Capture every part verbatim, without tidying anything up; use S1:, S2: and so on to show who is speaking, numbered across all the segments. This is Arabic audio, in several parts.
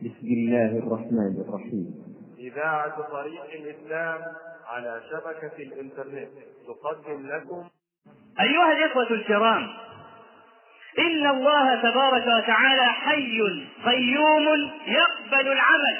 S1: بسم الله الرحمن الرحيم.
S2: إذاعة طريق الإسلام على شبكة الإنترنت تقدم لكم.
S3: أيها الإخوة الكرام، إن الله تبارك وتعالى حي قيوم يقبل العمل،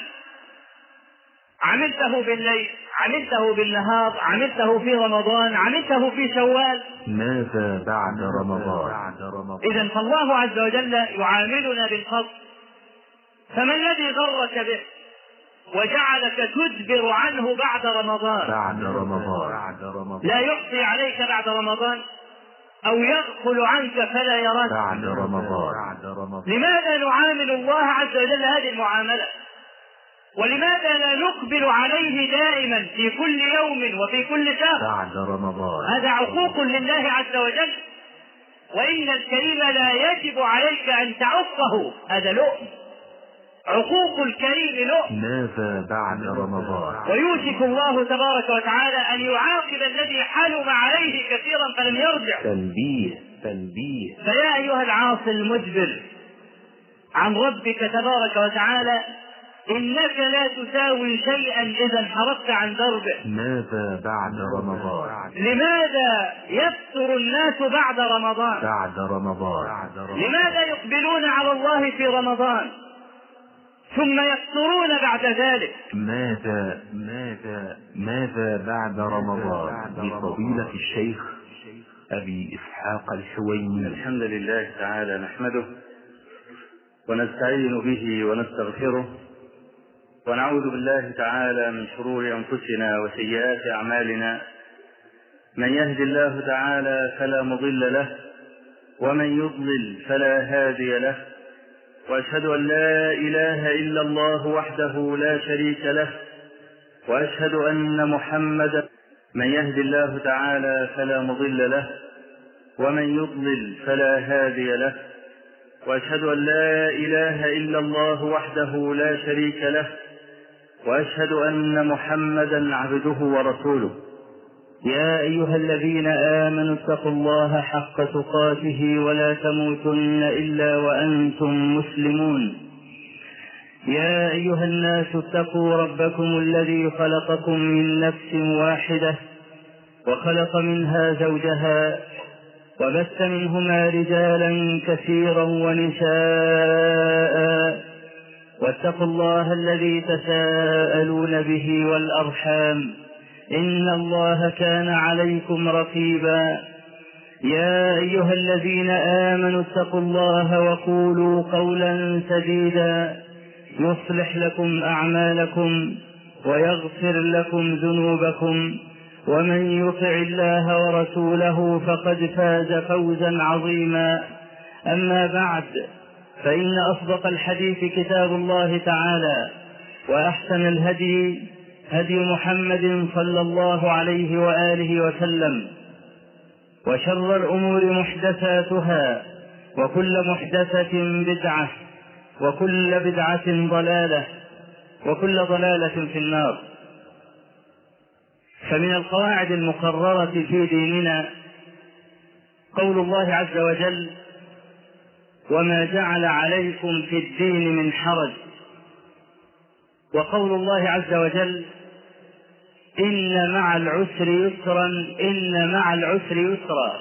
S3: عملته بالليل، عملته بالنهار، عملته في رمضان، عملته في شوال.
S4: ماذا بعد رمضان؟
S3: إذن فالله عز وجل يعاملنا بالفضل، فما الذي غرك به وجعلك تدبر عنه بعد رمضان؟
S4: بعد رمضان
S3: لا يحصي عليك بعد رمضان، أو يغفل عنك فلا يراك
S4: بعد رمضان.
S3: لماذا نعامل الله عز وجل هذه المعاملة؟ ولماذا لا نقبل عليه دائما في كل يوم وفي كل شهر
S4: بعد رمضان؟
S3: هذا عقوق لله عز وجل، وإن الكريم لا يجب عليك أن تعصه، هذا لؤم، عقوق الكريم لؤم.
S4: ماذا بعد رمضان؟
S3: ويوشك الله تبارك وتعالى أن يعاقب الذي حلم عليه كثيرا فلم يرجع.
S4: تنبيه تنبيه
S3: فيا أيها العاصي المدبر عن ربك تبارك وتعالى، إنك لا تساوي شيئا إذا انحرفت عن دربه.
S4: ماذا بعد رمضان؟
S3: لماذا يفتر الناس بعد رمضان؟
S4: بعد رمضان
S3: لماذا يقبلون على الله في رمضان ثم يفترون بعد ذلك؟
S4: ماذا ماذا ماذا بعد رمضان؟ بفضيلة الشيخ أبي إسحاق الحويني.
S5: الحمد لله تعالى نحمده ونستعين به ونستغفره، ونعوذ بالله تعالى من شرور أنفسنا وسيئات أعمالنا. من يهد الله تعالى فلا مضل له، ومن يضلل فلا هادي له، وأشهد أن لا إله إلا الله وحده لا شريك له، وأشهد أن محمدا. من يهد الله تعالى فلا مضل له، ومن يضلل فلا هادي له، وأشهد أن لا إله إلا الله وحده لا شريك له، وأشهد أن محمدا عبده ورسوله. يا أيها الذين آمنوا اتقوا الله حق تقاته ولا تموتن إلا وأنتم مسلمون. يا أيها الناس اتقوا ربكم الذي خلقكم من نفس واحدة وخلق منها زوجها وبث منهما رجالا كثيرا ونساء، واتقوا الله الذي تساءلون به والأرحام، إن الله كان عليكم رقيبا. يا أيها الذين آمنوا اتقوا الله وقولوا قولا سديدا يصلح لكم أعمالكم ويغفر لكم ذنوبكم، ومن يطع الله ورسوله فقد فاز فوزا عظيما. أما بعد، فإن أصدق الحديث كتاب الله تعالى، وأحسن الهدي هدي محمد صلى الله عليه وآله وسلم، وشر الأمور محدثاتها، وكل محدثة بدعة، وكل بدعة ضلالة، وكل ضلالة في النار. فمن القواعد المقررة في ديننا قول الله عز وجل: وما جعل عليكم في الدين من حرج، وقول الله عز وجل: إن مع العسر يسرا إن مع العسر يسرا.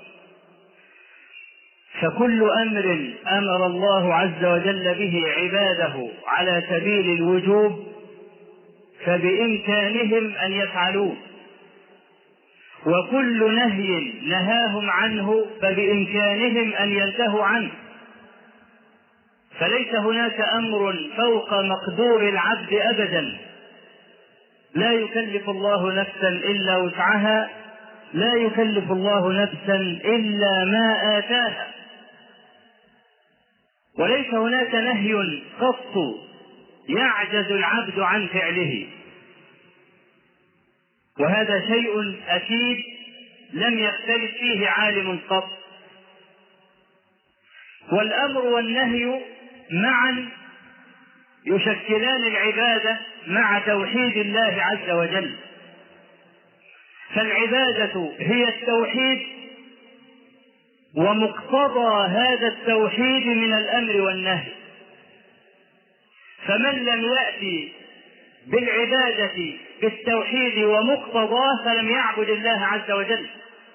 S5: فكل أمر أمر الله عز وجل به عباده على سبيل الوجوب فبإمكانهم أن يفعلوه، وكل نهي نهاهم عنه فبإمكانهم أن ينتهوا عنه. فليس هناك أمر فوق مقدور العبد أبدا. لا يكلف الله نفسا إلا وسعها، لا يكلف الله نفسا إلا ما آتاها. وليس هناك نهي قط يعجز العبد عن فعله، وهذا شيء أكيد لم يختلف فيه عالم قط. والأمر والنهي معا يشكلان العبادة مع توحيد الله عز وجل. فالعبادة هي التوحيد، ومقتضى هذا التوحيد من الأمر والنهي.
S3: فمن لم يأتي بالعبادة بالتوحيد ومقتضاه فلم يعبد الله عز وجل.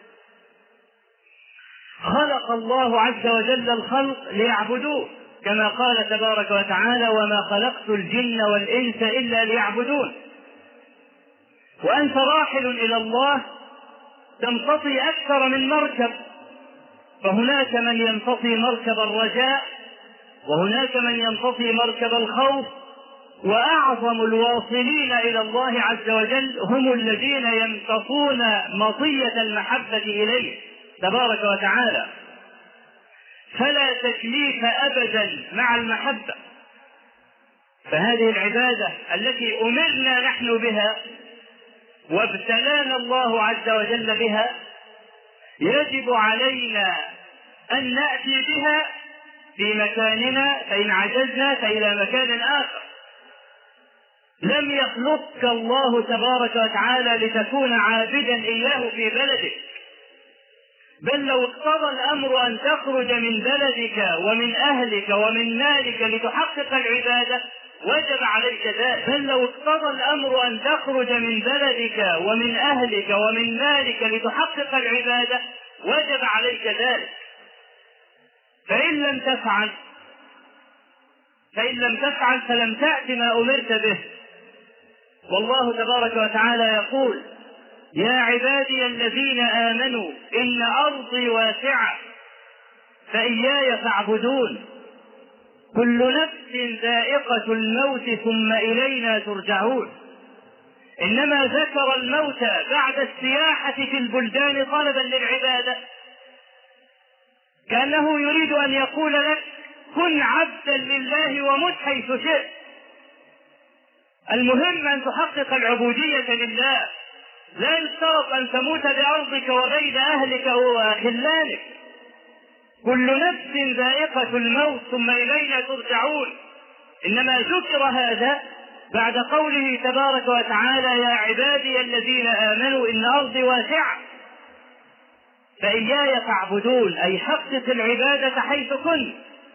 S3: خلق الله عز وجل الخلق ليعبدوه، كما قال تبارك وتعالى: وما خلقت الجن والإنس إلا ليعبدون. وأنت راحل إلى الله تمتطي أكثر من مركب، فهناك من يمتطي مركب الرجاء، وهناك من يمتطي مركب الخوف، وأعظم الواصلين إلى الله عز وجل هم الذين يمتطون مطية المحبة إليه تبارك وتعالى. فلا تكليف أبدا مع المحبة، فهذه العبادة التي أمرنا نحن بها وابتلانا الله عز وجل بها يجب علينا أن نأتي بها في مكاننا، فإن عجزنا فإلى مكان آخر. لم يخلقك الله تبارك وتعالى لتكون عابدا إياه في بلدك، بل لو اقتضى الأمر أن تخرج من بلدك ومن أهلك ومن مالك لتحقق العبادة وجب عليك ذلك. بل لو اقتضى الأمر أن تخرج من بلدك ومن أهلك ومن مالك لتحقق العبادة وجب عليك ذلك. فإن لم تفعل فإن لم تفعل فلم تأت ما أمرت به. والله تبارك وتعالى يقول: يا عبادي الذين آمنوا إن أرضي واسعة فإياي فاعبدون كل نفس ذائقة الموت ثم إلينا ترجعون. إنما ذكر الموت بعد السياحة في البلدان طلبا للعبادة، كأنه يريد أن يقول لك: كن عبدا لله ومت حيث شئت، المهم أن تحقق العبودية لله، لا يشترط أن تموت بأرضك وبين أهلك وخلانك. كل نفس ذائقة الموت ثم إلينا ترجعون. إنما ذكر هذا بعد قوله تبارك وتعالى: يا عبادي الذين آمنوا إن أرضي واسعة فإياي فاعبدون، أي حقق العبادة حيث كنت.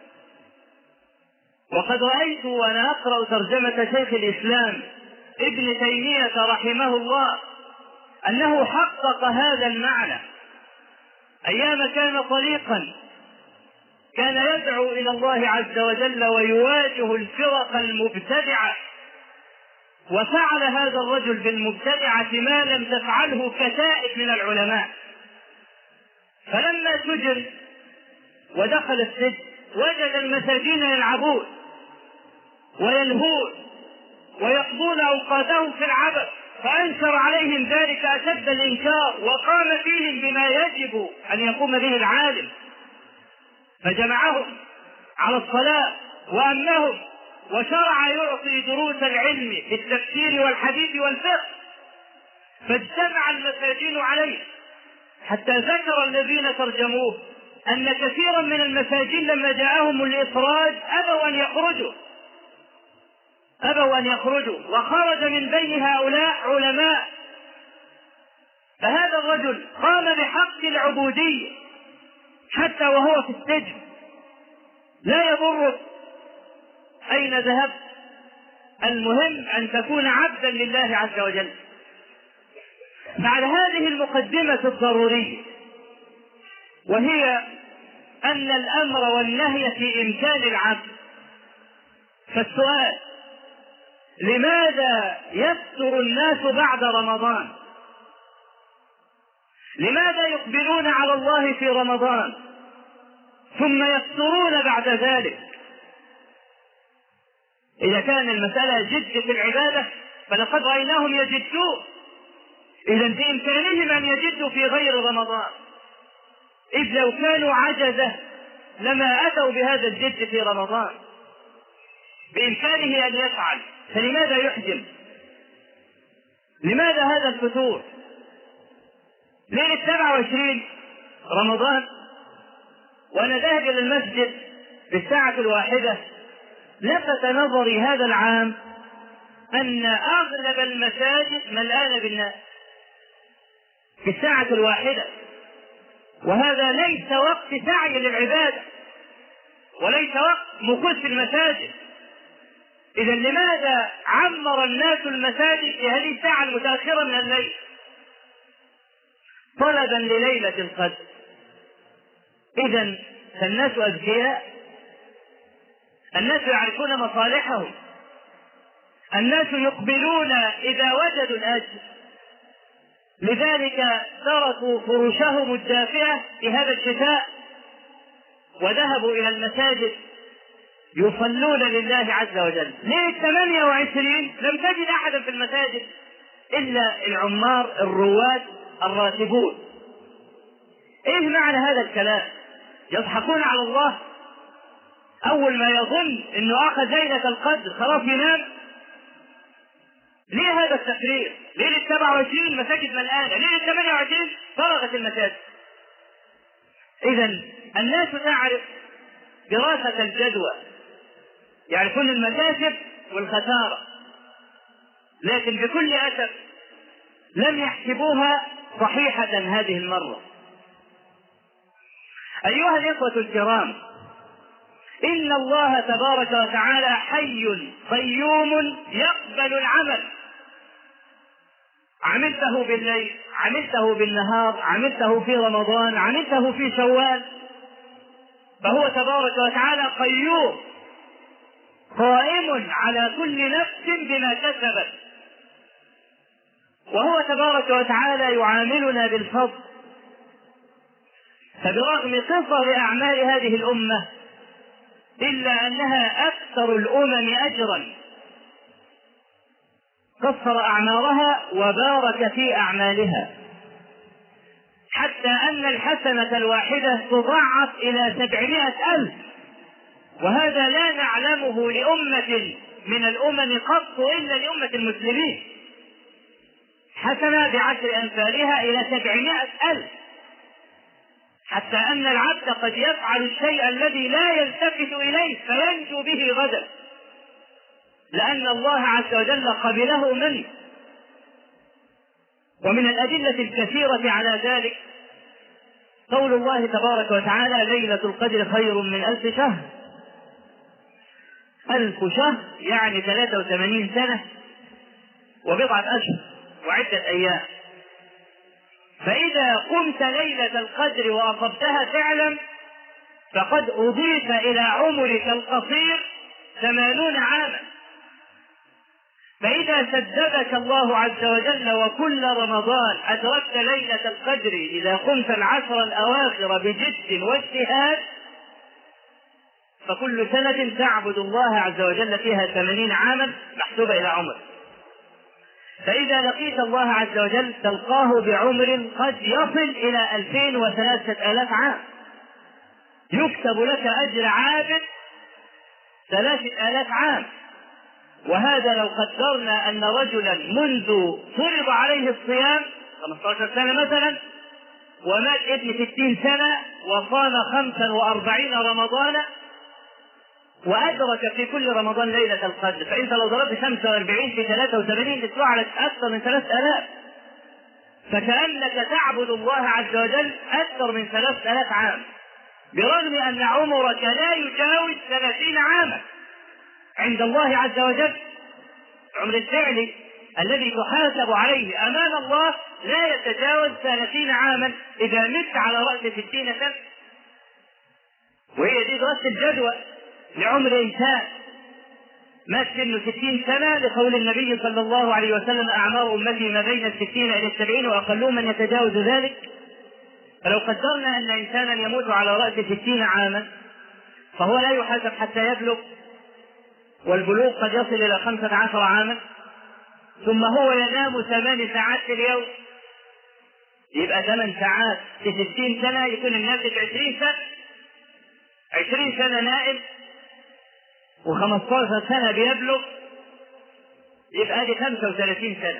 S3: وقد رأيت وأنا أقرأ ترجمة شيخ الإسلام ابن تيمية رحمه الله أنه حقق هذا المعنى أيام كان طليقا، كان يدعو إلى الله عز وجل ويواجه الفرق المبتدعة، وفعل هذا الرجل بالمبتدعة ما لم تفعله كتائب من العلماء. فلما سجن ودخل السجن وجد المساجين يلعبون ويلهون ويقضون أوقاتهم في العبث، فأنكر عليهم ذلك أشد الإنكار، وقام فيهم بما يجب أن يقوم به العالم، فجمعهم على الصلاة وأمنهم، وشرع يعطي دروس العلم في التفسير والحديث والفقه، فاجتمع المساجين عليه، حتى ذكر الذين ترجموه أن كثيرا من المساجين لما جاءهم الإخراج أبوا أن يخرجوا أبوا أن يخرجوا وخرج من بين هؤلاء علماء. فهذا الرجل قام بحق العبودية حتى وهو في السجن، لا يضرك أين ذهبت، المهم أن تكون عبدا لله عز وجل. بعد هذه المقدمة الضرورية، وهي أن الأمر والنهي في إمكان العبد، فالسؤال: لماذا يفتر الناس بعد رمضان؟ لماذا يقبلون على الله في رمضان ثم يفترون بعد ذلك؟ إذا كان المسألة جد في العبادة فلقد رأيناهم يجدون، إذا بإمكانهم أن يجدوا في غير رمضان، إذ لو كانوا عجزة لما أتوا بهذا الجد في رمضان. بإمكانه أن يفعل، فلماذا يحجم؟ لماذا هذا الفتور؟ ليلة سبعة وعشرين رمضان وأنا ذاهب إلى المسجد في الساعة الواحدة، لفت نظري هذا العام أن أغلب المساجد ملآنة بالناس في الساعة الواحدة، وهذا ليس وقت سعي للعبادة وليس وقت مكث في المساجد، إذا لماذا عمر الناس المساجد في هذه الساعة المتأخرة من الليل طلبا لليلة القدر؟ إذا فالناس أذكياء، الناس يعرفون مصالحهم، الناس يقبلون إذا وجدوا الأجر، لذلك تركوا فرشهم الدافئة في هذا الشتاء وذهبوا إلى المساجد يصلون لله عز وجل. ليه ثمانية وعشرين لم تجد أحدا في المساجد إلا العمار الرواد الراتبون؟ إيه معنى هذا الكلام؟ يضحكون على الله؟ أول ما يظن أنه أخذ ليلة القدر خلاص ينام. ليه هذا التقرير؟ ليلة سبعة وعشرين المساجد ملآنة، ليلة ثمانية وعشرين فرغت المساجد. إذا الناس تعرف دراسة الجدوى، يعرفون المكاسب والخسارة، لكن بكل أسف لم يحسبوها صحيحة هذه المرة. أيها الإخوة الكرام، إن الله تبارك وتعالى حي قيوم يقبل العمل، عملته بالليل، عملته بالنهار، عملته في رمضان، عملته في شوال، فهو تبارك وتعالى قيوم قائم على كل نفس بما كسبت، وهو تبارك وتعالى يعاملنا بالفضل. فبرغم قصر أعمال هذه الأمة إلا أنها أكثر الأمم أجرا، قصر أعمارها وبارك في أعمالها، حتى أن الحسنة الواحدة تضاعف إلى سبعمائة ألف، وهذا لا نعلمه لأمة من الأمم قط إلا لأمة المسلمين. حسنة بعشر أمثالها إلى سبعمائة ألف، حتى أن العبد قد يفعل الشيء الذي لا يلتفت إليه فينجو به غدا، لأن الله عز وجل قبله منه. ومن الأدلة الكثيرة على ذلك قول الله تبارك وتعالى: ليلة القدر خير من ألف شهر. ألف شهر يعني ثلاثة وثمانين سنة وبضعة أشهر وعدة أيام. فإذا قمت ليلة القدر وأصبتها فعلا فقد أضيف إلى عمرك القصير ثمانون عاما. فإذا سددك الله عز وجل وكل رمضان أدركت ليلة القدر إذا قمت العشر الأواخر بجد واجتهاد، فكل سنة تعبد الله عز وجل فيها ثمانين عاما محسوبة إلى عمر. فإذا لقيت الله عز وجل تلقاه بعمر قد يصل إلى ألفين وثلاثة آلاف عام، يكتب لك أجر عابد ثلاثة آلاف عام. وهذا لو قدرنا أن رجلا منذ فرض عليه الصيام خمسة عشر سنة مثلا ومات ابن ستين سنة وصام خمسا وأربعين رمضانا وأدرك في كل رمضان ليلة القدر، فأنت لو ضربت خمسة وأربعين في ثلاثة وثمانين تطلع لك أكثر من ثلاثة آلاف، فكأنك تعبد الله عز وجل أكثر من ثلاثة آلاف عام، برغم أن عمرك لا يجاوز ثلاثين عاما عند الله عز وجل. عمر الفعلي الذي تحاسب عليه أمام الله لا يتجاوز ثلاثين عاما إذا مت على رأس ستين سنة. وهي دي دراسة الجدوى لعمر إنسان مات سنه ستين سنة، لقول النبي صلى الله عليه وسلم: أعمار أمتي ما بين الستين إلى السبعين وأقلهم من يتجاوز ذلك. فلو قدرنا أن إنسانا يموت على رأس ستين عاما فهو لا يحاسب حتى يبلغ، والبلوغ قد يصل إلى خمسة عشر عاما، ثم هو ينام ثمان ساعات في اليوم، يبقى ثمان ساعات في ستين سنة يكون الناتج عشرين سنة، عشرين سنة نائم وخمسة عشر سنة بيبلغ، يبقى هذه خمسة وثلاثين سنة.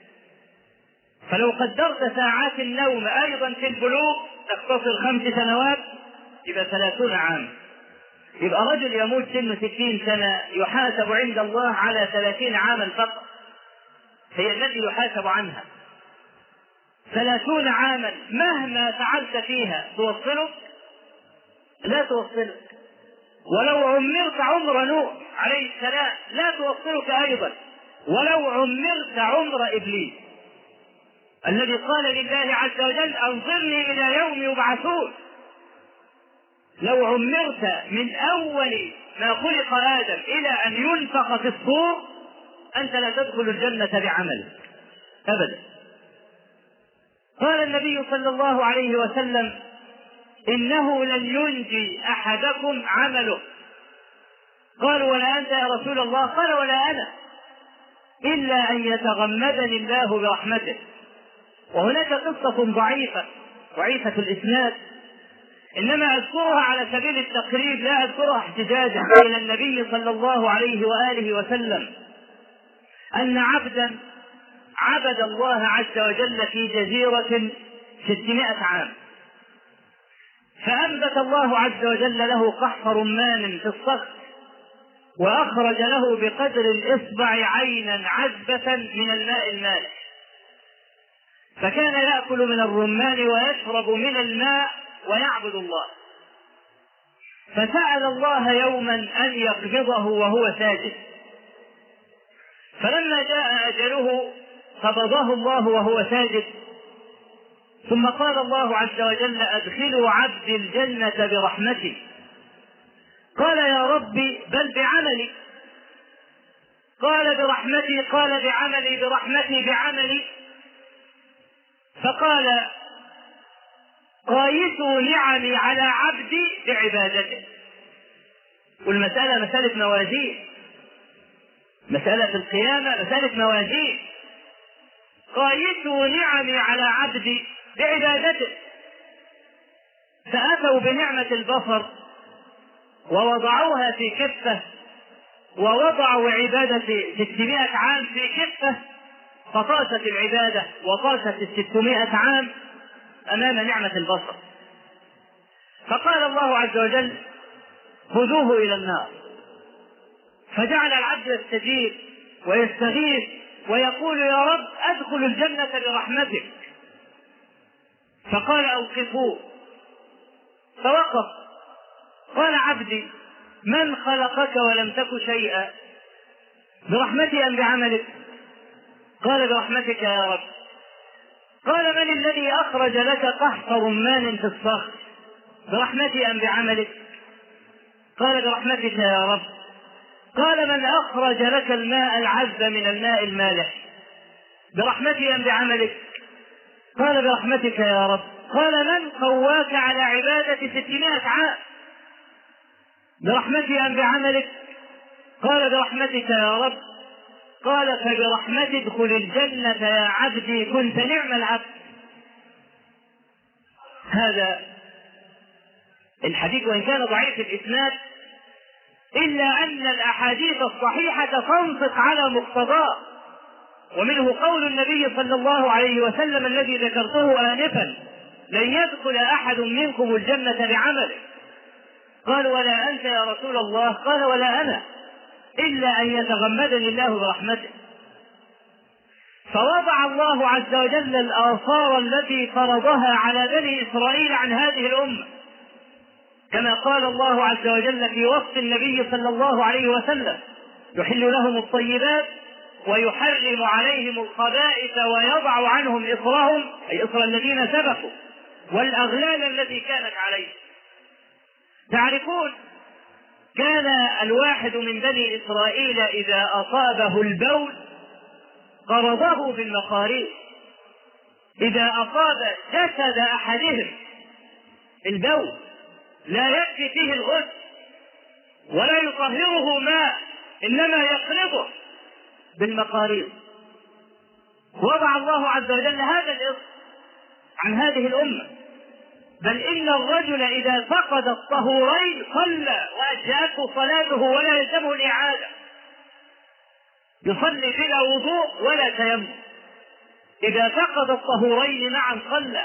S3: فلو قدرت ساعات النوم أيضا في البلوغ تختصر خمس سنوات يبقى ثلاثون عام. يبقى رجل يموت سنه ستين سنة يحاسب عند الله على ثلاثين عاما فقط، هي التي يحاسب عنها. ثلاثون عاما مهما فعلت فيها توصلك؟ لا توصلك. ولو عمرت عمر نوح عليه السلام لا توصلك أيضا، ولو عمرت عمر إبليس الذي قال لله عز وجل أنظرني إلى يوم يبعثون، لو عمرت من أول ما خلق آدم إلى أن ينفخ في الصور أنت لا تدخل الجنة بعملك أبدا. قال النبي صلى الله عليه وسلم إنه لن ينجي أحدكم عمله. قالوا ولا أنت يا رسول الله؟ قال ولا أنا، إلا أن يتغمدني الله برحمته. وهناك قصة ضعيفة ضعيفة الإسناد إنما أذكرها على سبيل التقريب لا أذكرها احتجاجا إلى النبي صلى الله عليه وآله وسلم، أن عبدا عبد الله عز وجل في جزيرة ستمائة عام، فأنبت الله عز وجل له قحف رمان في الصخر، وأخرج له بقدر الإصبع عينا عذبة من الماء المالح، فكان يأكل من الرمان ويشرب من الماء ويعبد الله. فسأل الله يوما أن يقبضه وهو ساجد، فلما جاء أجله قبضه الله وهو ساجد، ثم قال الله عز وجل أدخلوا عبدي الجنة برحمتي. قال يا ربي بل بعملي. قال برحمتي. قال بعملي برحمتي بعملي. فقال قايسوا نعمي على عبدي بعبادته. والمسألة مسألة موازين، مسألة القيامة مسألة موازين. قايسوا نعمي على عبدي بعبادته. فأتوا بنعمة البصر ووضعوها في كفة، ووضعوا عبادة ستمائة عام في كفة، فطاست العبادة وطاست الستمائة عام أمام نعمة البصر. فقال الله عز وجل خذوه إلى النار. فجعل العبد يستجيب ويستغيث ويقول يا رب أدخل الجنة برحمتك. فقال أوقفوه، فوقف. قال عبدي من خلقك ولم تك شيئا؟ برحمتي أم بعملك؟ قال برحمتك يا رب. قال من الذي أخرج لك قحط رمان في الصخر؟ برحمتي أم بعملك؟ قال برحمتك يا رب. قال من أخرج لك الماء العذب من الماء المالح؟ برحمتي أم بعملك؟ قال برحمتك يا رب. قال من قواك على عبادة ستمائة عام؟ برحمتي أم بعملك؟ قال برحمتك يا رب. قال فبرحمتي ادخل الجنة يا عبدي كنت نعم العبد. هذا الحديث وإن كان ضعيف الإسناد إلا أن الأحاديث الصحيحة تنطق على مقتضاه، ومنه قول النبي صلى الله عليه وسلم الذي ذكرته آنفا لن يدخل أحد منكم الجنة بعمله. قال ولا أنت يا رسول الله؟ قال ولا أنا، إلا أن يتغمدني الله برحمته. فوضع الله عز وجل الآثار التي فرضها على بني إسرائيل عن هذه الأمة، كما قال الله عز وجل في وصف النبي صلى الله عليه وسلم يحل لهم الطيبات ويحرم عليهم الخبائث ويضع عنهم إصرهم، أي إصر الذين سبقوا، والأغلال التي كانت عليهم. تعرفون كان الواحد من بني إسرائيل إذا أصابه البول قرضه بالمقاريض. إذا أصاب جسد أحدهم البول لا يكفي فيه الغسل ولا يطهره ماء، إنما يقرضه بالمقاريض. وضع الله عز وجل هذا الإصر عن هذه الأمة. بل إن الرجل إذا فقد الطهورين صلى وأجزأته صلاته ولا يلزمه الإعادة، يصلي بلا وضوء ولا تيمم، إذا فقد الطهورين معا صلى.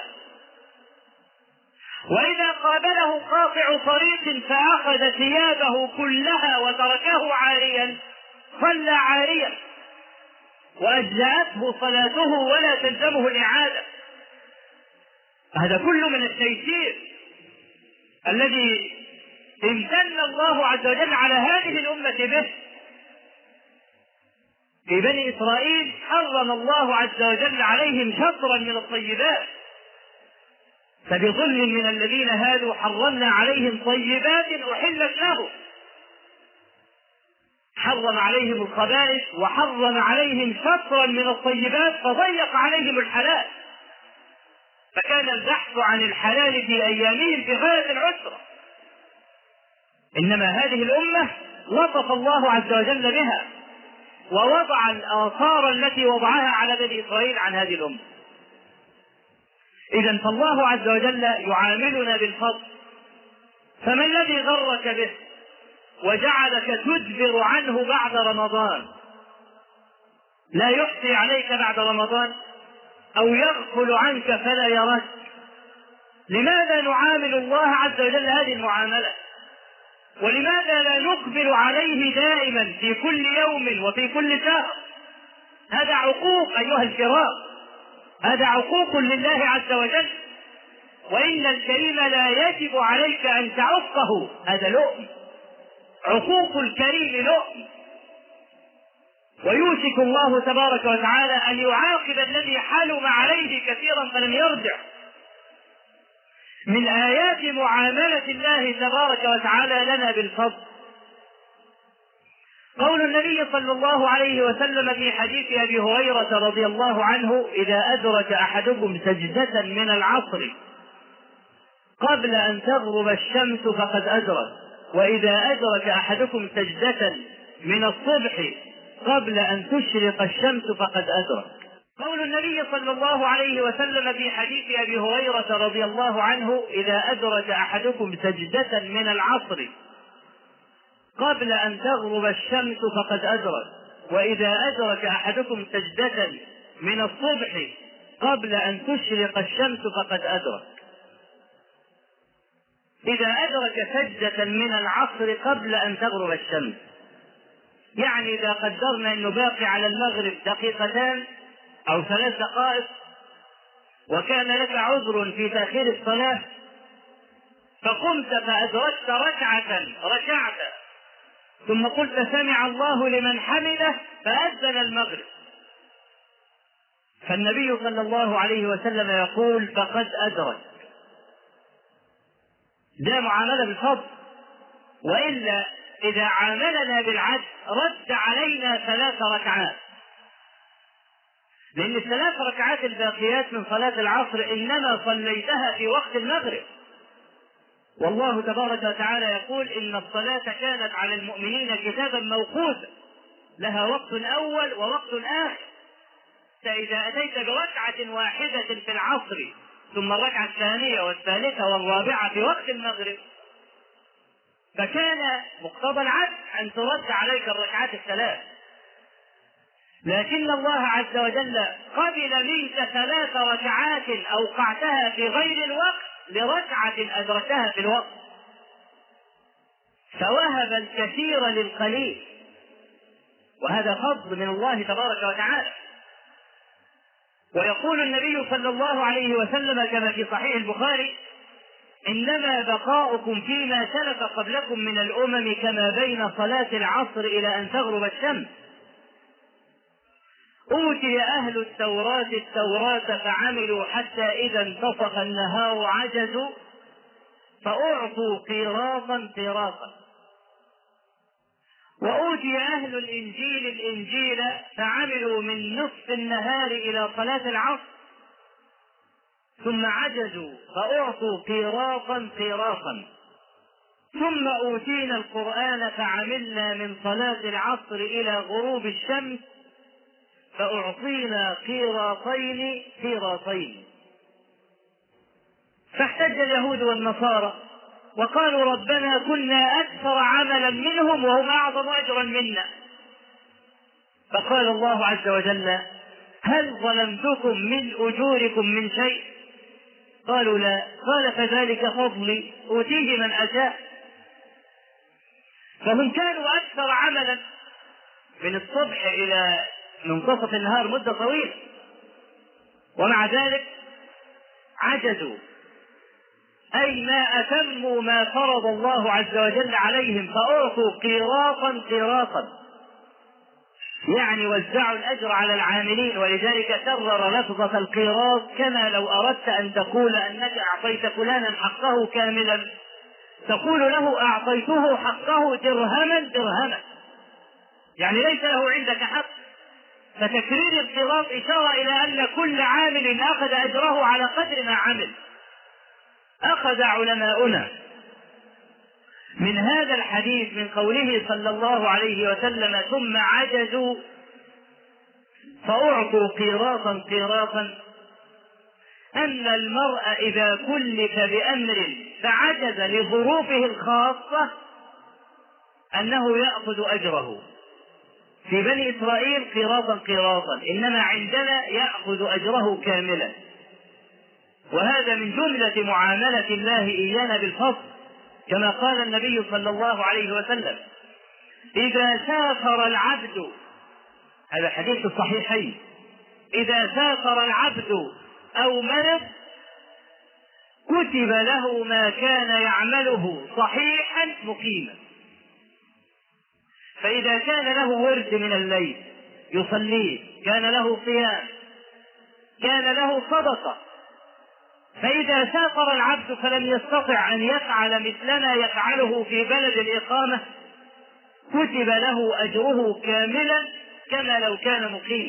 S3: وإذا قابله قاطع طريق فأخذ ثيابه كلها وتركه عاريا صلى عاريا وأجزأته صلاته ولا تلزمه الإعادة. هذا كله من التيسير الذي امتن الله عز وجل على هذه الأمة به. في بني إسرائيل حرم الله عز وجل عليهم شطرا من الطيبات، فبظلم من الذين هادوا حرمنا عليهم طيبات أحلت لهم. حرم عليهم الخبائث وحرم عليهم شطرا من الطيبات، فضيق عليهم الحلال، فكان البحث عن الحلال في أيامهم في غاية العسرة. إنما هذه الأمة لطف الله عز وجل بها ووضع الآثار التي وضعها على بني إسرائيل عن هذه الأمة. إذن فالله عز وجل يعاملنا بالفضل، فما الذي غرك به وجعلك تدبر عنه بعد رمضان؟ لا يحصي عليك بعد رمضان أو يغفل عنك فلا يراك. لماذا نعامل الله عز وجل هذه المعاملة؟ ولماذا لا نقبل عليه دائما في كل يوم وفي كل شهر؟ هذا عقوق أيها الكرام، هذا عقوق لله عز وجل، وإن الكريم لا يجب عليك أن تعقه، هذا لؤم، عقوق الكريم لؤم. ويوشك الله تبارك وتعالى أن يعاقب الذي حلم عليه كثيرا فلم يرجع. من آيات معاملة الله تبارك وتعالى لنا بالفضل قول النبي صلى الله عليه وسلم في حديث أبي هريرة رضي الله عنه: إذا أدرك أحدكم سجدة من العصر قبل أن تغرب الشمس فقد أدرك، وإذا أدرك أحدكم سجدة من الصبح قبل أن تشرق الشمس فقد أدرك. قول النبي صلى الله عليه وسلم في حديث أبي هريرة رضي الله عنه: إذا أدرك أحدكم سجدة من العصر قبل أن تغرب الشمس فقد أدرك، وإذا أدرك أحدكم سجدة من الصبح قبل أن تشرق الشمس فقد أدرك. إذا أدرك سجدة من العصر قبل أن تغرب الشمس، يعني إذا قدرنا أنه باقي على المغرب دقيقتان أو ثلاث دقائق وكان لك عذر في تأخير الصلاة فقمت فأدركت ركعة ركعت ثم قلت سمع الله لمن حمده فأذن المغرب، فالنبي صلى الله عليه وسلم يقول فقد أدرك. ده معاملة بالفضل، وإلا إذا عاملنا بالعدل رد علينا ثلاث ركعات، لأن الثلاث ركعات الباقيات من صلاة العصر إنما صليتها في وقت المغرب، والله تبارك وتعالى يقول إن الصلاة كانت على المؤمنين كتابا موقوتا لها وقت أول ووقت آخر. فإذا أتيت بركعة واحدة في العصر ثم الركعة الثانية والثالثة والرابعة في وقت المغرب فكان مقتضى العدل أن ترد عليك الركعات الثلاث، لكن الله عز وجل قبل منك ثلاث ركعات أوقعتها في غير الوقت لركعة أدركتها في الوقت، فوهب الكثير للقليل، وهذا فضل من الله تبارك وتعالى. ويقول النبي صلى الله عليه وسلم كما في صحيح البخاري: إنما بقاؤكم فيما سلف قبلكم من الأمم كما بين صلاة العصر إلى أن تغرب الشمس. أوتي أهل التوراة التوراة فعملوا حتى إذا انتصف النهار عجزوا فأعطوا قيراطا قيراطا، وأوتي أهل الإنجيل الإنجيل فعملوا من نصف النهار إلى صلاة العصر ثم عجزوا فأعطوا قيراطا قيراطا، ثم أوتينا القرآن فعملنا من صلاة العصر إلى غروب الشمس فأعطينا قيراطين قيراطين. فاحتج اليهود والنصارى وقالوا ربنا كنا أكثر عملا منهم وهم أعظم أجرا منا، فقال الله عز وجل: هل ظلمتكم من أجوركم من شيء؟ قالوا لا. قال: فذلك فضلي أوتيه من أشاء. فهم كانوا أكثر عملا من الصبح إلى منتصف النهار مدة طويلة، ومع ذلك عجزوا أي ما أتموا ما فرض الله عز وجل عليهم فأعطوا قيراطا قيراطا، يعني وزعوا الأجر على العاملين. ولذلك كرر لفظة القيراط، كما لو أردت أن تقول أنك أعطيت فلانا حقه كاملا تقول له أعطيته حقه درهما درهما، يعني ليس له عندك حق. فتكرير القيراط إشارة إلى أن كل عامل أخذ أجره على قدر ما عمل. أخذ علماؤنا من هذا الحديث من قوله صلى الله عليه وسلم ثم عجزوا فأعطوا قيراطا قيراطا، أن المرء إذا كلف بأمر فعجز لظروفه الخاصة أنه يأخذ أجره. في بني إسرائيل قيراطا قيراطا، إنما عندنا يأخذ أجره كاملا. وهذا من جملة معاملة الله إيانا بالفضل، كما قال النبي صلى الله عليه وسلم إذا سافر العبد، هذا حديث الصحيحين، إذا سافر العبد أو مرض كتب له ما كان يعمله صحيحا مقيما. فإذا كان له ورد من الليل يصليه، كان له صيام، كان له صدقة، فإذا سافر العبد فلم يستطع أن يفعل مثل ما يفعله في بلد الإقامة كتب له أجره كاملا كما لو كان مقيما.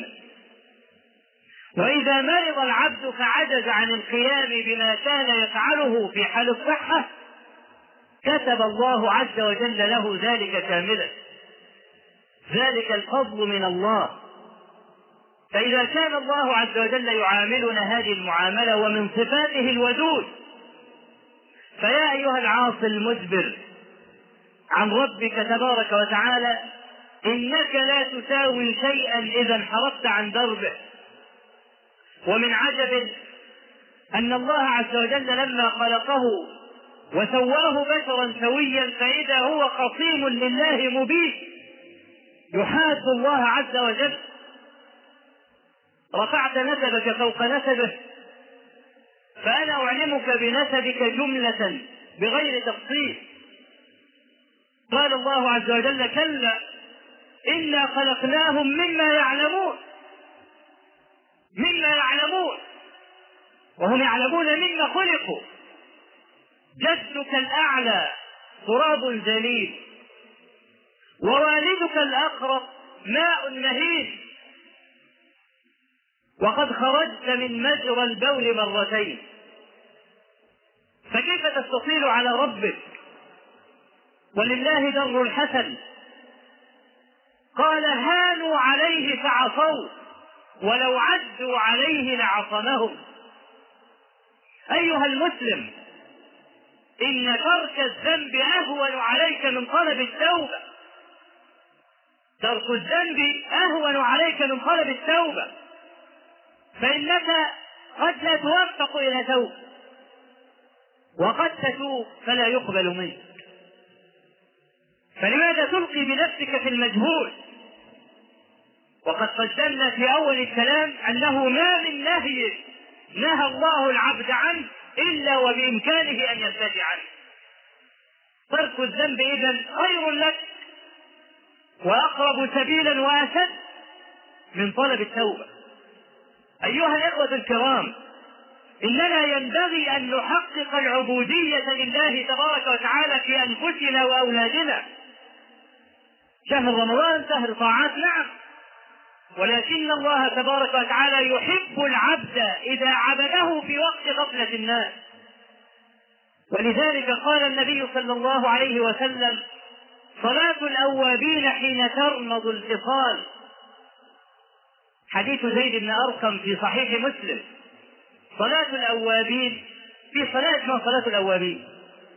S3: وإذا مرض العبد فعجز عن القيام بما كان يفعله في حال الصحة كتب الله عز وجل له ذلك كاملا. ذلك الفضل من الله. فإذا كان الله عز وجل يعاملنا هذه المعاملة ومن صفاته الودود، فيا أيها العاصي المدبر عن ربك تبارك وتعالى إنك لا تساوي شيئا إذا انحرفت عن دربه. ومن عجب أن الله عز وجل لما خلقه وسواه بشرا سويا فإذا هو خصيم لله مبين يحاد الله عز وجل. رفعت نسبك فوق نسبه، فأنا أعلمك بنسبك جملة بغير تفصيل. قال الله عز وجل كلا إنا خلقناهم مما يعلمون، مما يعلمون، وهم يعلمون مما خلقوا. جدك الأعلى تراب ذليل، ووالدك الأقرب ماء مهين، وقد خرجت من مجرى البول مرتين، فكيف تستطيل على ربك؟ ولله در الحسن. قال هانوا عليه فعصوا ولو عدوا عليه لعصمهم. أيها المسلم، إن ترك الذنب أهون عليك من طلب التوبة. ترك الذنب أهون عليك من طلب التوبة، فإنك قد لا توفق إلى توبة، وقد تتوب فلا يقبل منك. فلماذا تلقي بنفسك في المجهول؟ وقد قدمنا في أول الكلام أنه ما من نهي نهى الله العبد عنه إلا وبإمكانه أن ينتهي عنه. ترك الذنب إذن خير لك وأقرب سبيلا وأسد من طلب التوبة. أيها الإخوة الكرام، إننا ينبغي أن نحقق العبودية لله تبارك وتعالى في أنفسنا وأولادنا. شهر رمضان شهر طاعات نعم، ولكن الله تبارك وتعالى يحب العبد إذا عبده في وقت غفلة الناس. ولذلك قال النبي صلى الله عليه وسلم صلاة الأوابين حين ترمض الفصال. حديث زيد بن أرقم في صحيح مسلم. صلاة الأوابين، في صلاة اسمها صلاة الأوابين،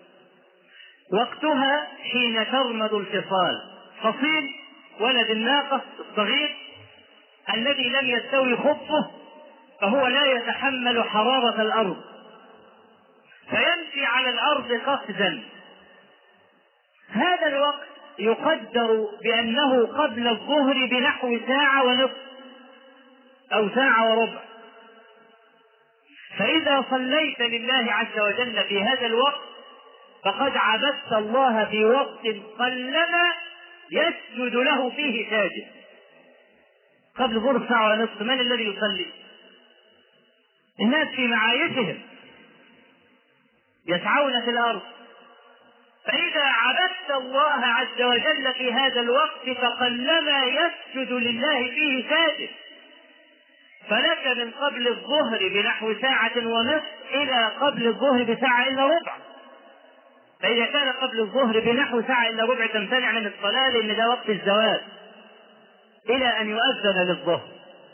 S3: وقتها حين ترمض الفصال. فصيل ولد الناقة الصغير الذي لم يستوي خطه، فهو لا يتحمل حرارة الأرض فيمشي على الأرض قفزا. هذا الوقت يقدر بأنه قبل الظهر بنحو ساعة ونصف أو ساعة وربع. فإذا صليت لله عز وجل في هذا الوقت فقد عبدت الله في وقت قلما يسجد له فيه ساجد. قبل ظهر ساعة ونصف من الذي يصلي؟ الناس في معايشهم يسعون في الأرض. فإذا عبدت الله عز وجل في هذا الوقت فقلما يسجد لله فيه ساجد. فلك من قبل الظهر بنحو ساعة ونصف إلى قبل الظهر بساعة إلا ربع. فإذا كان قبل الظهر بنحو ساعة إلا ربع تمتنع من الصلاة لأن ده وقت الزواج إلى أن يؤذن للظهر.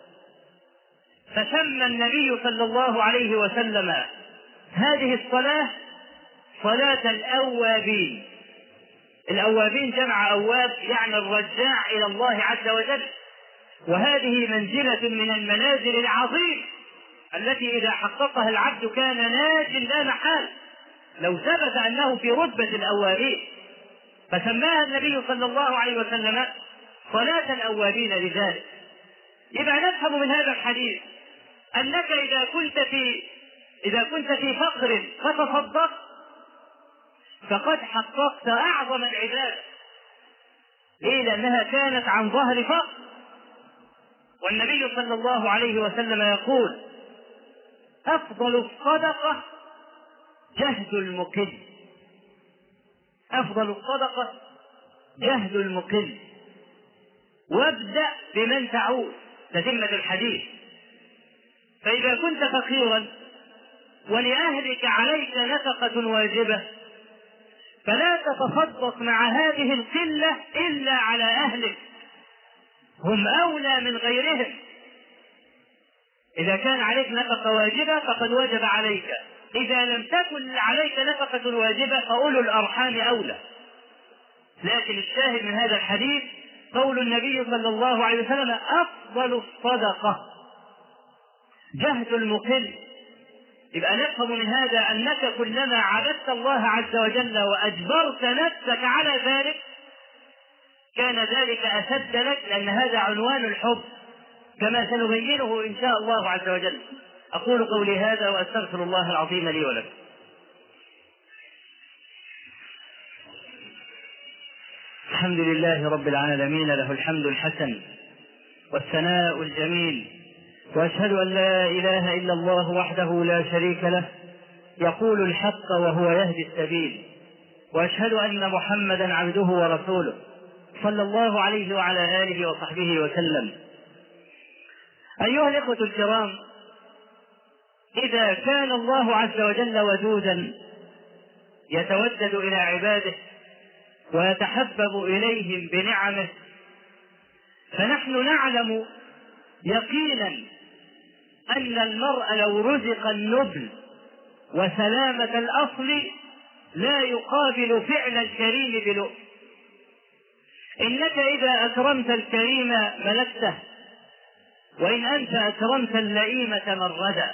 S3: فسمى النبي صلى الله عليه وسلم هذه الصلاة صلاة الأوابين. الأوابين جمع أواب يعني الرجاع إلى الله عز وجل، وهذه منزلة من المنازل العظيمة التي إذا حققها العبد كان ناج لا محال لو ثبت أنه في رتبة الأوابين. فسماها النبي صلى الله عليه وسلم صلاة الأوابين لذلك. يبقى نفهم من هذا الحديث أنك إذا كنت في إذا كنت في فقر فتصدق فقد حققت أعظم العبادة. ليه؟ لأنها كانت عن ظهر فقر. والنبي صلى الله عليه وسلم يقول أفضل الصدقة جهد المقل. أفضل الصدقة جهد المقل. وابدأ بمن تعود تتمة الحديث. فإذا كنت فقيرا ولأهلك عليك نفقة واجبة فلا تتصدق مع هذه القلة إلا على أهلك، هم أولى من غيرهم. إذا كان عليك نفقة واجبة فقد وجب عليك، إذا لم تكن عليك نفقة واجبة فأولو الأرحام أولى. لكن الشاهد من هذا الحديث قول النبي صلى الله عليه وسلم أفضل الصدقة جهد المقل. يبقى نفهم من هذا أنك كلما عبدت الله عز وجل وأجبرت نفسك على ذلك كان ذلك أسد لك، لأن هذا عنوان الحب كما سنبينه إن شاء الله عز وجل. أقول قولي هذا وأستغفر الله العظيم لي ولكم. الحمد لله رب العالمين، له الحمد الحسن والثناء الجميل، وأشهد أن لا إله إلا الله وحده لا شريك له يقول الحق وهو يهدي السبيل، وأشهد أن محمدا عبده ورسوله صلى الله عليه وعلى آله وصحبه وسلم. أيها الإخوة الكرام، إذا كان الله عز وجل ودودا يتودد إلى عباده ويتحبب إليهم بنعمه، فنحن نعلم يقينا أن المرء لو رزق النبل وسلامة الأصل لا يقابل فعل الكريم بلؤم. إنك إذا أكرمت الكريم ملكته، وإن أنت أكرمت اللئيم تمردا.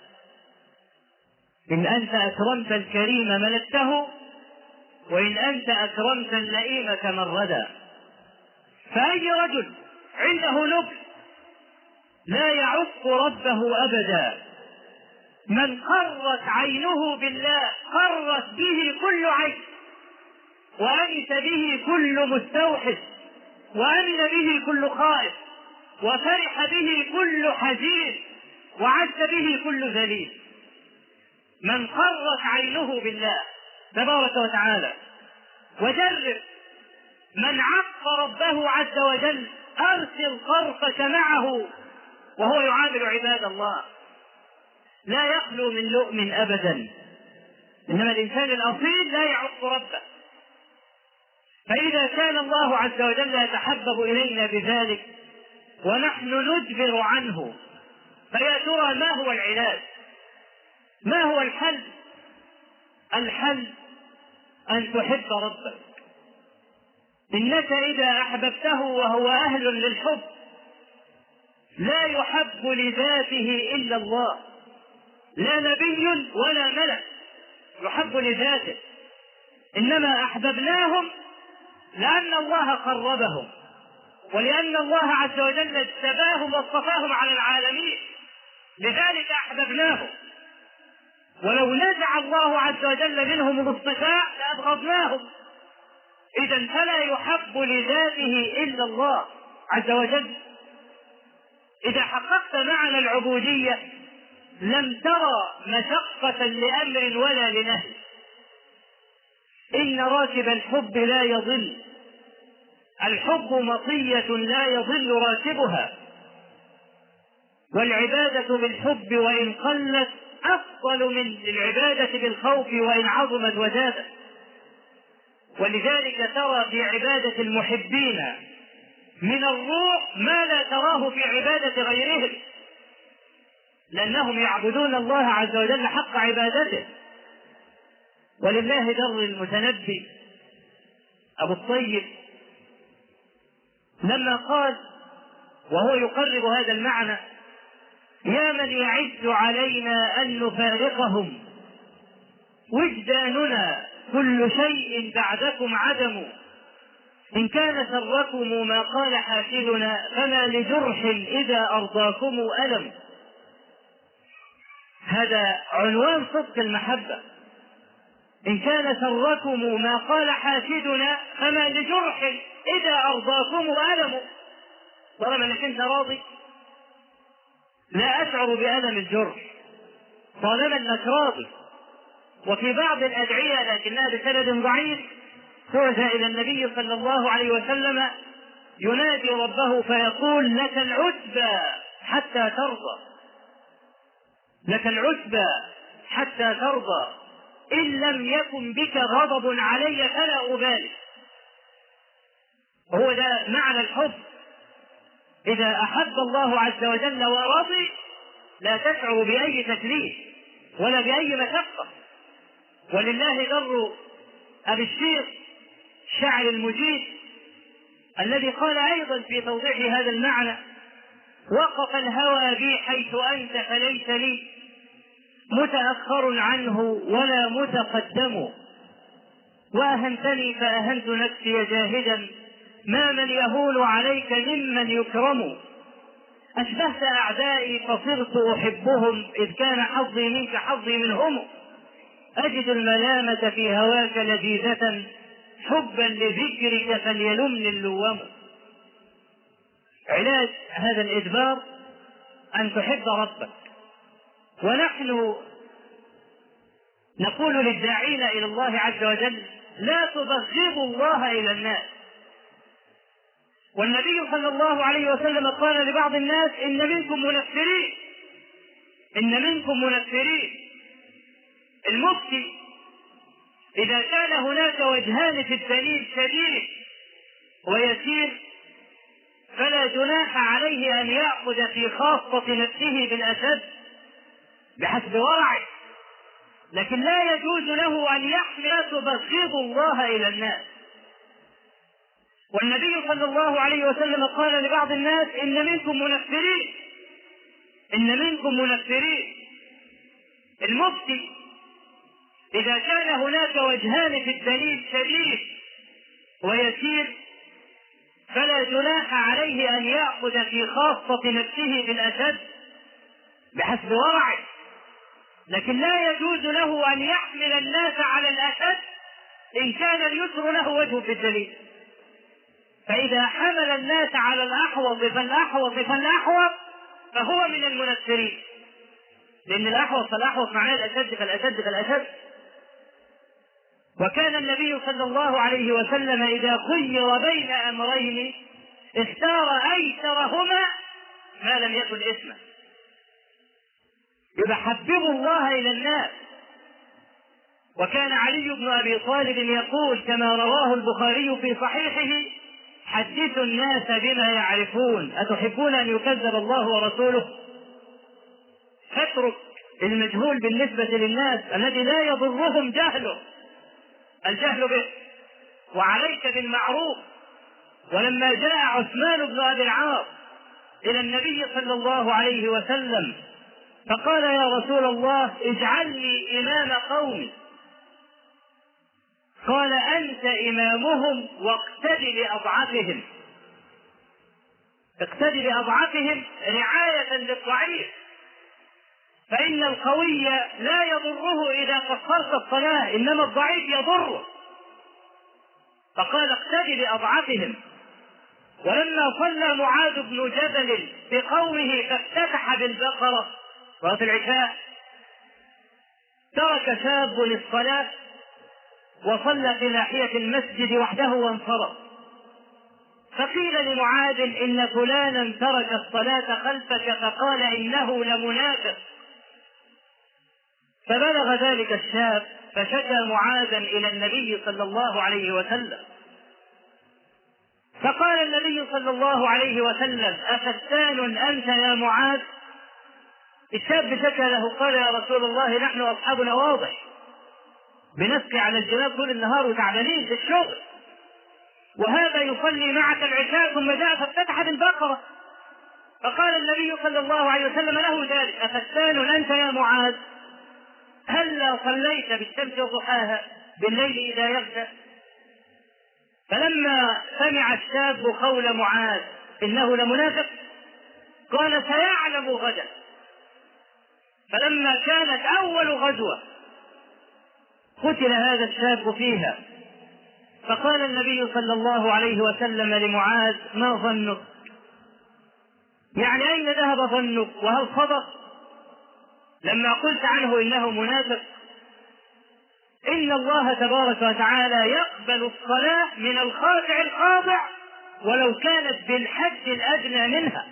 S3: إن أنت أكرمت الكريم ملكته، وإن أنت أكرمت اللئيم تمردا. فأي رجل عنده نبل لا يعق ربه أبدا. من قرت عينه بالله قرت به كل عين، وأنس به كل مستوحش، وأمن به كل خائف، وفرح به كل حزين، وعز به كل ذليل. من قرت عينه بالله تبارك وتعالى. وجرب من عق ربه عز وجل أرسل طرفك معه وهو يعامل عباد الله، لا يخلو من لؤم أبدا. إنما الإنسان الأصيل لا يعق ربه. فإذا كان الله عز وجل يتحبب إلينا بذلك ونحن نجبر عنه، فيا ترى ما هو العلاج؟ ما هو الحل؟ الحل أن تحب ربك. إنك إذا أحببته وهو أهل للحب لا يحب لذاته إلا الله، لا نبي ولا ملك يحب لذاته، إنما أحببناهم لأن الله قربهم، ولأن الله عز وجل اجتباهم واصطفاهم على العالمين، لذلك أحببناهم. ولو نزع الله عز وجل منهم الاصطفاء لأبغضناهم. إذا فلا يحب لذاته إلا الله عز وجل. إذا حققت معنى العبودية لم ترى مشقة لأمر ولا لنهي. إن راكب الحب لا يضل، الحب مطية لا يضل راكبها، والعبادة بالحب وإن قلت أفضل من العبادة بالخوف وإن عظمت وزادت. ولذلك ترى في عبادة المحبين من الروح ما لا تراه في عبادة غيرهم، لأنهم يعبدون الله عز وجل حق عبادته. ولله در المتنبي أبو الطيب لما قال وهو يقرب هذا المعنى: يا من يعز علينا أن نفارقهم، وجداننا كل شيء بعدكم عدم، إن كان سركم ما قال حاسدنا، فما لجرح إذا أرضاكم ألم. هذا عنوان صدق المحبة. إن كان سركم ما قال حاسدنا، فما لجرح إذا أرضاكم ألم. طالما أنك أنت راضي لا أشعر بألم الجرح، طالما أنك راضي. وفي بعض الأدعية لكنها بسند ضعيف ترجى إلى النبي صلى الله عليه وسلم ينادي ربه فيقول: لك العتبى حتى ترضى، لك العتبى حتى ترضى، إن لم يكن بك غضب علي فلا أبالي. هو ده معنى الحب. إذا أحب الله عز وجل ورضي لا تشعر بأي تكليف ولا بأي مشقة. ولله در أبي الشيخ الشاعر المجيد الذي قال أيضا في توضيح هذا المعنى: وقف الهوى بي حيث أنت فليس لي متأخر عنه ولا متقدم، وأهنتني فأهنت نفسي جاهدا، ما من يهون عليك ممن يكرم. أشبهت أعدائي فصرت أحبهم، إذ كان حظي منك حظي منهم، أجد الملامة في هواك لذيذة، حبا لذكرك فليلمني اللوم. علاج هذا الإدبار أن تحب ربك. ونحن نقول للداعين إلى الله عز وجل: لا تبغضوا الله إلى الناس. والنبي صلى الله عليه وسلم قال لبعض الناس: إن منكم منفرين، إن منكم منفرين. المفتي إذا كان هناك وجهان في الدليل شديد ويسير فلا جناح عليه أن يأخذ في خاصة نفسه بالأسد بحسب ورعه، لكن لا يجوز له أن يحمل تبغض الله إلى الناس. والنبي صلى الله عليه وسلم قال لبعض الناس: إن منكم منفرين، إن منكم منفرين. المفتي إذا كان هناك وجهان في الدليل شديد ويسير فلا جناح عليه أن يأخذ في خاصة نفسه بالأسد بحسب ورعه، لكن لا يجوز له أن يحمل الناس على الأسد إن كان اليسر له وجه في الدليل. فإذا حمل الناس على الأحوط فالأحوط فالأحوط فهو من المنفرين، لأن الأحوط فالأحوط معناه الأشد فالأشد فالأشد. وكان النبي صلى الله عليه وسلم إذا خير بين أمرين اختار أيسرهما ما لم يكن إثما. إذا حببوا الله إلى الناس. وكان علي بن أبي طالب يقول كما رواه البخاري في صحيحه: حدثوا الناس بما يعرفون، أتحبون أن يكذب الله ورسوله؟ فاترك المجهول بالنسبة للناس الذي لا يضرهم جهله، الجهل به، وعليك بالمعروف. ولما جاء عثمان بن أبي العاص إلى النبي صلى الله عليه وسلم فقال: يا رسول الله اجعلني إمام قومي. قال: أنت إمامهم واقتدي بأضعفهم، اقتدي بأضعفهم رعاية للضعيف. فإن القوي لا يضره إذا قصرت الصلاة، إنما الضعيف يضره. فقال اقتدي بأضعافهم. ولما صلى معاذ بن جبل بقومه فافتتح بالبقرة صلاة العشاء، ترك شاب للصلاة وصلى في ناحية المسجد وحده وانصرف. فقيل لمعاذ إن فلانا ترك الصلاة خلفك، فقال إنه لمنافق. فبلغ ذلك الشاب فشكى معاذا إلى النبي صلى الله عليه وسلم، فقال النبي صلى الله عليه وسلم أفتان أنت يا معاذ؟ الشاب شكى له، قال يا رسول الله نحن أصحابنا واضح بنسقي على الجناب طول النهار وتعبانين في الشغل، وهذا يصلي معك العشاء ثم جاء فافتتح بالبقرة. فقال النبي صلى الله عليه وسلم له ذلك أفتان أنت يا معاذ؟ هلا صليت بالشمس وضحاها بالليل إذا يغشى؟ فلما سمع الشاب قول معاذ إنه لمنافق قال سيعلم غدا. فلما كانت أول غزوة قتل هذا الشاب فيها، فقال النبي صلى الله عليه وسلم لمعاذ ما ظنك؟ يعني أين ذهب ظنك؟ وهل صدق لما قلت عنه إنه منافق؟ إن الله تبارك وتعالى يقبل الصلاة من الخاشع الخاضع ولو كانت بالحد الأدنى منها.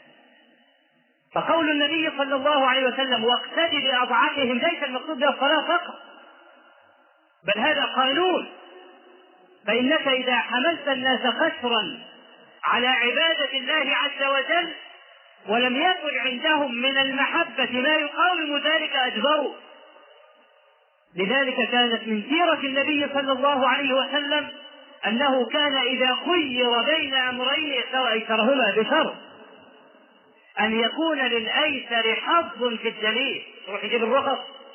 S3: فقول النبي صلى الله عليه وسلم واقتدي بأضعافهم ليس المقصود بها الصلاة فقط، بل هذا قانون. فإنك إذا حملت الناس خشرا على عبادة الله عز وجل ولم يكن عندهم من المحبة ما يقاوم ذلك أجبروا. لذلك كانت من سيرة النبي صلى الله عليه وسلم أنه كان إذا خير بين أمرين أيسرهما بشرط أن يكون للأيسر حظ في الدليل، يروح يجيب الرخص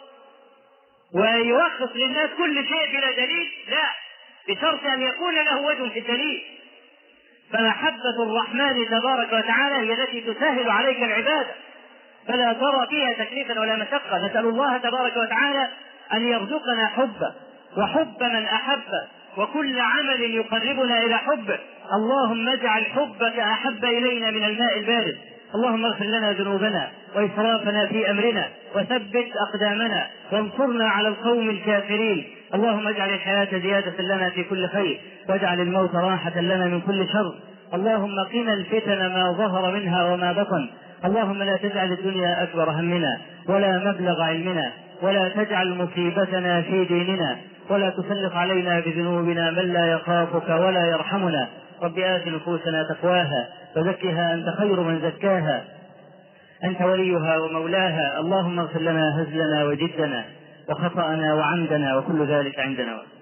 S3: ويوخص للناس كل شيء بلا دليل، لا، بشرط أن يكون له وجه في الدليل. فمحبة الرحمن تبارك وتعالى هي التي تسهل عليك العبادة، فلا ترى فيها تكليفا ولا مشقة. نسأل الله تبارك وتعالى أن يرزقنا حبه وحب من أحبه وكل عمل يقربنا إلى حبه. اللهم اجعل حبك أحب إلينا من الماء البارد. اللهم اغفر لنا ذنوبنا وإسرافنا في أمرنا وثبت أقدامنا وانصرنا على القوم الكافرين. اللهم اجعل الحياة زيادة لنا في كل خير واجعل الموت راحة لنا من كل شر. اللهم قنا الفتن ما ظهر منها وما بطن. اللهم لا تجعل الدنيا أكبر همنا ولا مبلغ علمنا ولا تجعل مصيبتنا في ديننا ولا تسلط علينا بذنوبنا من لا يخافك ولا يرحمنا. رب آت نفوسنا تقواها وزكها أنت خير من زكاها أنت وليها ومولاها. اللهم اغفر لنا هزلنا وجدنا وخطأنا وعمدنا وكل ذلك عندنا.